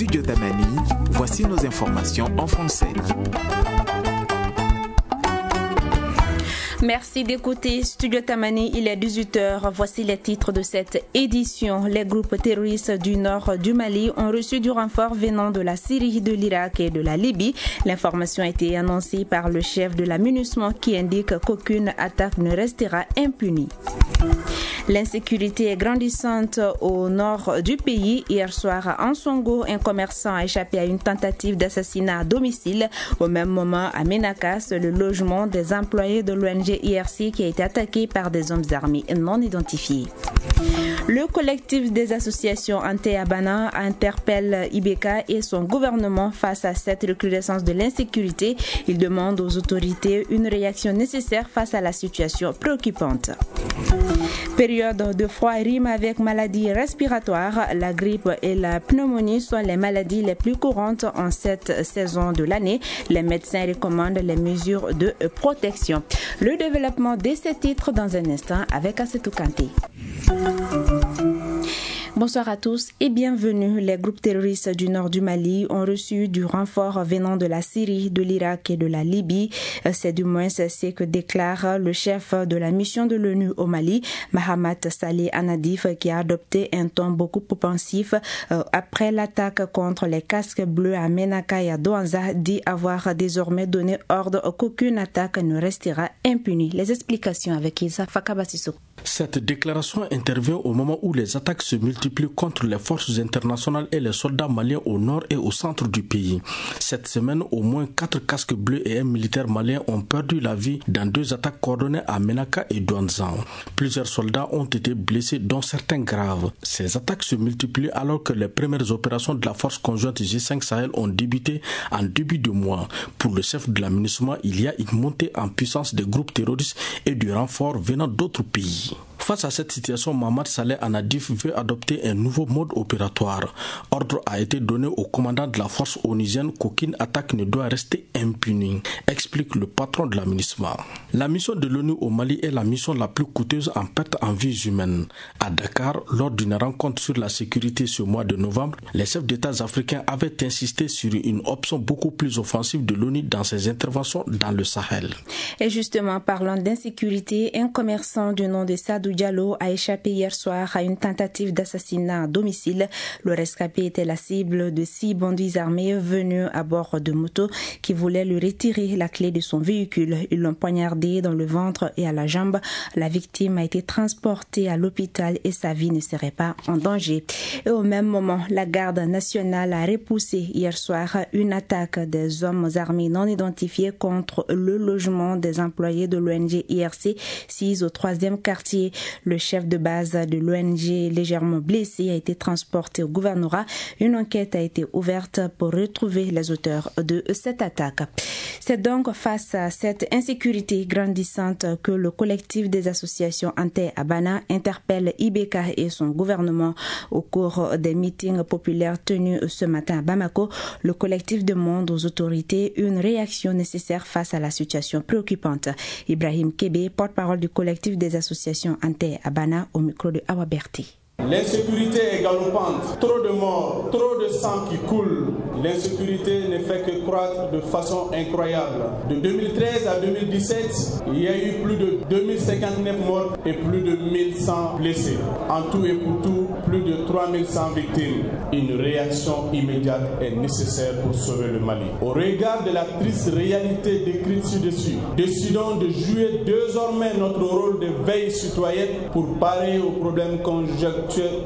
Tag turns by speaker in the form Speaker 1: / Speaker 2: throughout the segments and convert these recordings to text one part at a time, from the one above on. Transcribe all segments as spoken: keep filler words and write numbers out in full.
Speaker 1: Studio Tamani, voici nos informations en français.
Speaker 2: Merci d'écouter Studio Tamani, il est dix-huit heures. Voici les titres de cette édition. Les groupes terroristes du nord du Mali ont reçu du renfort venant de la Syrie, de l'Irak et de la Libye. L'information a été annoncée par le chef de la MINUSMA qui indique qu'aucune attaque ne restera impunie. L'insécurité est grandissante au nord du pays. Hier soir, en Songo, un commerçant a échappé à une tentative d'assassinat à domicile. Au même moment, à Ménakas, le logement des employés de l'O N G I R C qui a été attaqué par des hommes armés non identifiés. Le collectif des associations anti-Abana interpelle I B K et son gouvernement face à cette recrudescence de l'insécurité. Il demande aux autorités une réaction nécessaire face à la situation préoccupante. Période de froid rime avec maladies respiratoires. La grippe et la pneumonie sont les maladies les plus courantes en cette saison de l'année. Les médecins recommandent les mesures de protection. Le développement de ces titres dans un instant avec Assetou Kanté. Bonsoir à tous et bienvenue. Les groupes terroristes du nord du Mali ont reçu du renfort venant de la Syrie, de l'Irak et de la Libye. C'est du moins ce que déclare le chef de la mission de l'ONU au Mali, Mahamat Saleh Anadif, qui a adopté un ton beaucoup plus pensif après l'attaque contre les casques bleus à Ménaka et à Douanza, dit avoir désormais donné ordre qu'aucune attaque ne restera impunie. Les explications avec Isa Fakabasissou.
Speaker 3: Cette déclaration intervient au moment où les attaques se multiplient contre les forces internationales et les soldats maliens au nord et au centre du pays. Cette semaine, au moins quatre casques bleus et un militaire malien ont perdu la vie dans deux attaques coordonnées à Ménaka et Douanza. Plusieurs soldats ont été blessés, dont certains graves. Ces attaques se multiplient alors que les premières opérations de la force conjointe G cinq Sahel ont débuté en début de mois. Pour le chef de la MINUSMA, il y a une montée en puissance des groupes terroristes et du renfort venant d'autres pays. Face à cette situation, Mahamat Saleh Anadif veut adopter un nouveau mode opératoire. Ordre a été donné au commandant de la force onusienne qu'aucune attaque ne doit rester impunie, explique le patron de la MINUSMA. La mission de l'ONU au Mali est la mission la plus coûteuse en perte en vies humaines. À Dakar, lors d'une rencontre sur la sécurité ce mois de novembre, les chefs d'État africains avaient insisté sur une option beaucoup plus offensive de l'ONU dans ses interventions dans le Sahel.
Speaker 2: Et justement, parlant d'insécurité, un commerçant du nom de Sadou Diallo a échappé hier soir à une tentative d'assassinat à domicile. Le rescapé était la cible de six bandits armés venus à bord de moto qui voulaient lui retirer la clé de son véhicule. Ils l'ont poignardé dans le ventre et à la jambe. La victime a été transportée à l'hôpital et sa vie ne serait pas en danger. Et au même moment, la garde nationale a repoussé hier soir une attaque des hommes armés non identifiés contre le logement des employés de l'O N G I R C, six au troisième quartier. Le chef de base de l'O N G, légèrement blessé, a été transporté au gouvernorat. Une enquête a été ouverte pour retrouver les auteurs de cette attaque. C'est donc face à cette insécurité grandissante que le collectif des associations anti-Abana interpelle I B K et son gouvernement. Au cours des meetings populaires tenus ce matin à Bamako, le collectif demande aux autorités une réaction nécessaire face à la situation préoccupante. Ibrahim Kébé, porte-parole du collectif des associations anti-Abana, au micro de Awa Berti.
Speaker 4: L'insécurité est galopante, trop de morts, trop de sang qui coule. L'insécurité ne fait que croître de façon incroyable. De deux mille treize à deux mille dix-sept, il y a eu plus de deux mille cinquante-neuf morts et plus de mille cent blessés. En tout et pour tout, plus de trois mille cent victimes. Une réaction immédiate est nécessaire pour sauver le Mali. Au regard de la triste réalité décrite ci-dessus, décidons de jouer désormais notre rôle de veille citoyenne pour parer aux problèmes conjoncturels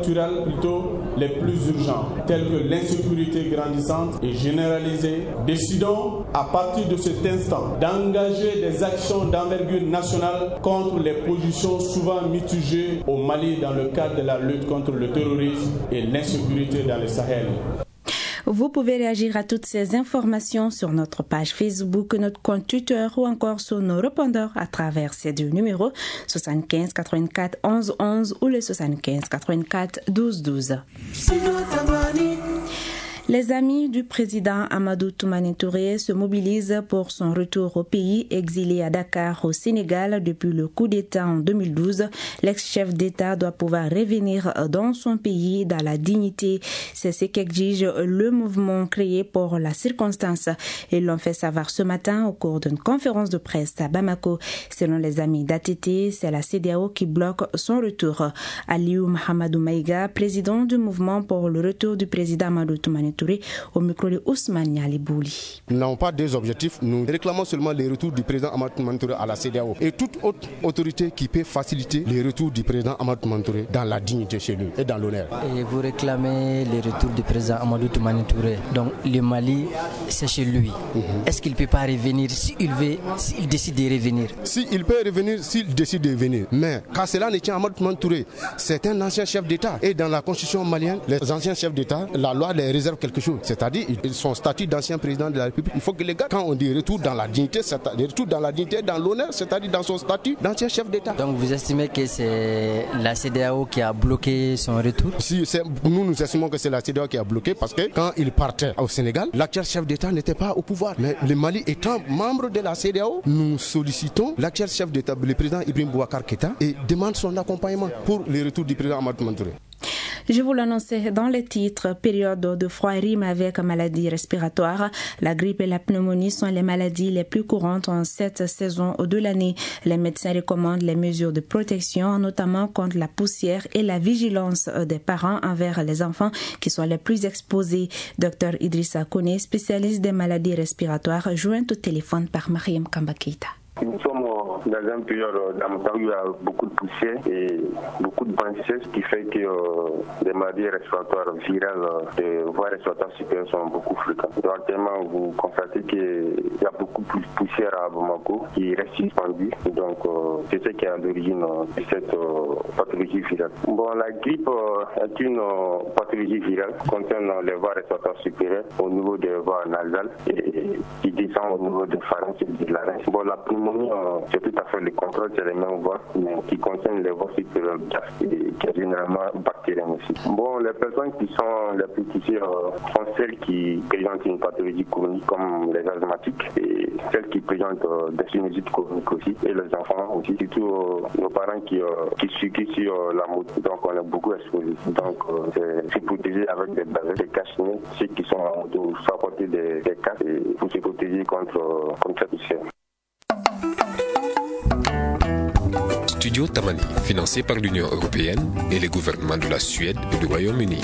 Speaker 4: plutôt les plus urgents, tels que l'insécurité grandissante et généralisée. Décidons, à partir de cet instant, d'engager des actions d'envergure nationale contre les positions souvent mitigées au Mali dans le cadre de la lutte contre le terrorisme et l'insécurité dans le Sahel.
Speaker 2: Vous pouvez réagir à toutes ces informations sur notre page Facebook, notre compte Twitter ou encore sur nos répondeurs à travers ces deux numéros soixante-quinze quatre-vingt-quatre onze onze ou le soixante-quinze quatre-vingt-quatre douze douze. Les amis du président Amadou Toumani Touré se mobilisent pour son retour au pays. Exilé à Dakar au Sénégal depuis le coup d'État en deux mille douze, l'ex-chef d'État doit pouvoir revenir dans son pays dans la dignité. C'est ce qu'exige le mouvement créé pour la circonstance. Ils l'ont fait savoir ce matin au cours d'une conférence de presse à Bamako. Selon les amis d'A T T, c'est la C E D E A O qui bloque son retour. Aliou Mahamadou Maïga, président du mouvement pour le retour du président Amadou Toumani Touré, au micro de Ousmane Yalibouli.
Speaker 5: Nous n'avons pas deux objectifs. Nous réclamons seulement le retour du président Amadou Toumani Touré à la C E D E A O et toute autre autorité qui peut faciliter le retour du président Amadou Toumani Touré dans la dignité chez lui et dans l'honneur.
Speaker 6: Et vous réclamez le retour du président Amadou Toumani Touré. Donc le Mali, c'est chez lui. Mm-hmm. Est-ce qu'il ne peut pas revenir s'il veut, s'il décide de revenir?
Speaker 5: S'il peut revenir, s'il décide de venir. Mais quand cela ne tient à Amadou Toumani Touré, c'est un ancien chef d'État. Et dans la constitution malienne, les anciens chefs d'État, la loi les réserve quelque chose. C'est-à-dire, son statut d'ancien président de la République, il faut que les gars, quand on dit retour dans la dignité, c'est-à-dire retour dans la dignité, dans l'honneur, c'est-à-dire dans son statut d'ancien chef d'État.
Speaker 6: Donc vous estimez que c'est la C E D E A O qui a bloqué son retour?
Speaker 5: Si, nous, nous estimons que c'est la C E D E A O qui a bloqué parce que quand il partait au Sénégal, l'actuel chef d'État n'était pas au pouvoir. Mais le Mali étant membre de la C E D E A O, nous sollicitons l'actuel chef d'État, le président Ibrahim Boubacar Keïta, et demande son accompagnement pour le retour du président Amadou Toumani Touré.
Speaker 2: Je vous l'annonçais dans les titres, période de froid rime avec maladies respiratoires. La grippe et la pneumonie sont les maladies les plus courantes en cette saison de l'année. Les médecins recommandent les mesures de protection, notamment contre la poussière et la vigilance des parents envers les enfants qui sont les plus exposés. Docteur Idrissa Kone, spécialiste des maladies respiratoires, joint au téléphone par Mariam Kamba Keïta.
Speaker 7: Nous sommes dans une période où il y a beaucoup de poussière et beaucoup de banquise, ce qui fait que euh, les maladies respiratoires virales de voies respiratoires supérieures sont beaucoup fréquentes. Donc, actuellement, vous constatez qu'il y a beaucoup plus de poussière à Bamako qui reste suspendue. Donc, euh, c'est ce qui est à l'origine de cette euh, pathologie virale. Bon, la grippe euh, est une euh, pathologie virale qui concerne les voies respiratoires supérieures au niveau des voies nasales et qui descend au niveau des pharynx et de larynx. Bon, la pneumonie, euh, c'est tout à fait le contrôle, c'est les mêmes voies, mais qui concernent les voies supérieures et qui est généralement bactérienne aussi. Bon, les personnes qui sont les plus touchées euh, sont celles qui présentent une pathologie chronique comme les asthmatiques et celles qui présentent euh, des sinusites chroniques aussi, et les enfants aussi, surtout euh, nos parents qui, euh, qui circulent sur euh, la moto. Donc on est beaucoup exposés. Donc euh, c'est se protéger avec des bavettes, des cache-nez, ceux qui sont en moto, soit porter des, des casques pour se protéger contre, euh, contre cette poussière.
Speaker 8: Studio Tamani, financé par l'Union européenne et les gouvernements de la Suède et du Royaume-Uni.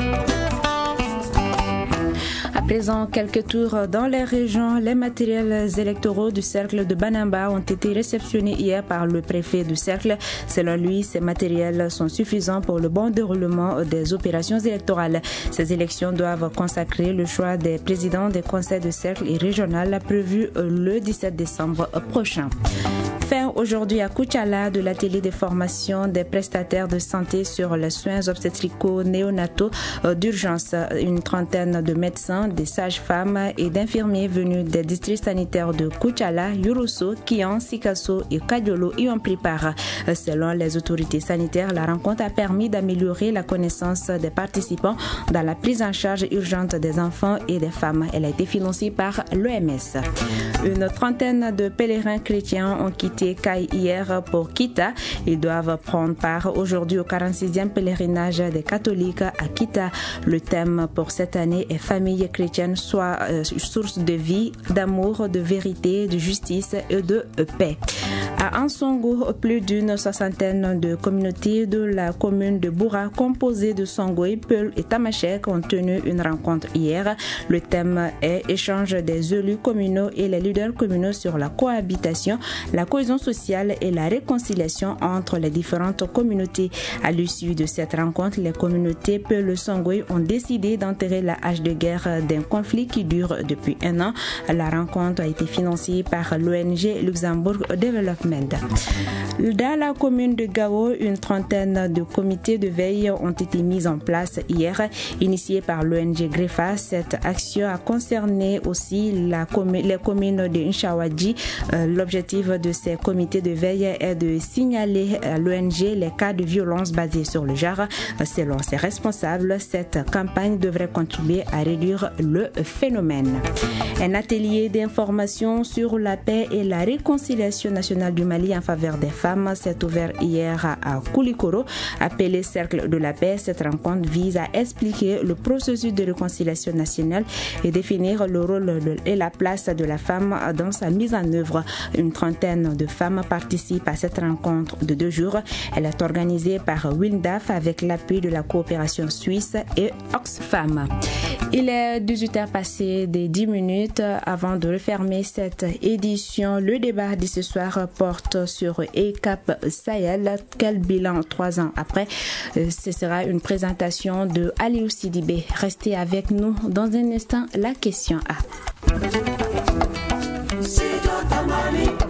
Speaker 2: À présent, quelques tours dans les régions. Les matériels électoraux du cercle de Banamba ont été réceptionnés hier par le préfet du cercle. Selon lui, ces matériels sont suffisants pour le bon déroulement des opérations électorales. Ces élections doivent consacrer le choix des présidents des conseils de cercle et régional prévu le dix-sept décembre prochain. Fin aujourd'hui à Koutiala de l'atelier de formation des prestataires de santé sur les soins obstétricaux néonataux d'urgence. Une trentaine de médecins, des sages-femmes et d'infirmiers venus des districts sanitaires de Koutiala, Yuruso, Kian, Sikasso et Kadiolo y ont pris part. Selon les autorités sanitaires, la rencontre a permis d'améliorer la connaissance des participants dans la prise en charge urgente des enfants et des femmes. Elle a été financée par l'O M S. Une trentaine de pèlerins chrétiens ont quitté Kai hier pour Kita. Ils doivent prendre part aujourd'hui au quarante-sixième pèlerinage des catholiques à Kita. Le thème pour cette année est famille chrétienne, soit euh, source de vie, d'amour, de vérité, de justice et de paix. À Ansongo, plus d'une soixantaine de communautés de la commune de Boura, composées de Songoï, Peul et Tamashek, ont tenu une rencontre hier. Le thème est échange des élus communaux et les leaders communaux sur la cohabitation, la cohésion sociale et la réconciliation entre les différentes communautés. À l'issue de cette rencontre, les communautés Peul et Songoï ont décidé d'enterrer la hache de guerre d'un conflit qui dure depuis un an. La rencontre a été financée par l'O N G Luxembourg Development. Ahmed. Dans la commune de Gao, une trentaine de comités de veille ont été mis en place hier, initiés par l'O N G Grefa. Cette action a concerné aussi la commu- les communes de Nchawadji. Euh, l'objectif de ces comités de veille est de signaler à l'O N G les cas de violence basés sur le genre. Selon ses responsables, cette campagne devrait contribuer à réduire le phénomène. Un atelier d'information sur la paix et la réconciliation nationale du Mali en faveur des femmes s'est ouvert hier à Koulikoro, appelé Cercle de la paix. Cette rencontre vise à expliquer le processus de réconciliation nationale et définir le rôle et la place de la femme dans sa mise en œuvre. Une trentaine de femmes participent à cette rencontre de deux jours. Elle est organisée par WINDAF avec l'appui de la coopération suisse et Oxfam. Il est dix-huit heures passées des dix minutes. Avant de refermer cette édition, le débat de ce soir porte sur E C A P Sahel. Quel bilan trois ans après? Ce sera une présentation de Aliou Sidibé. Restez avec nous dans un instant. La question A.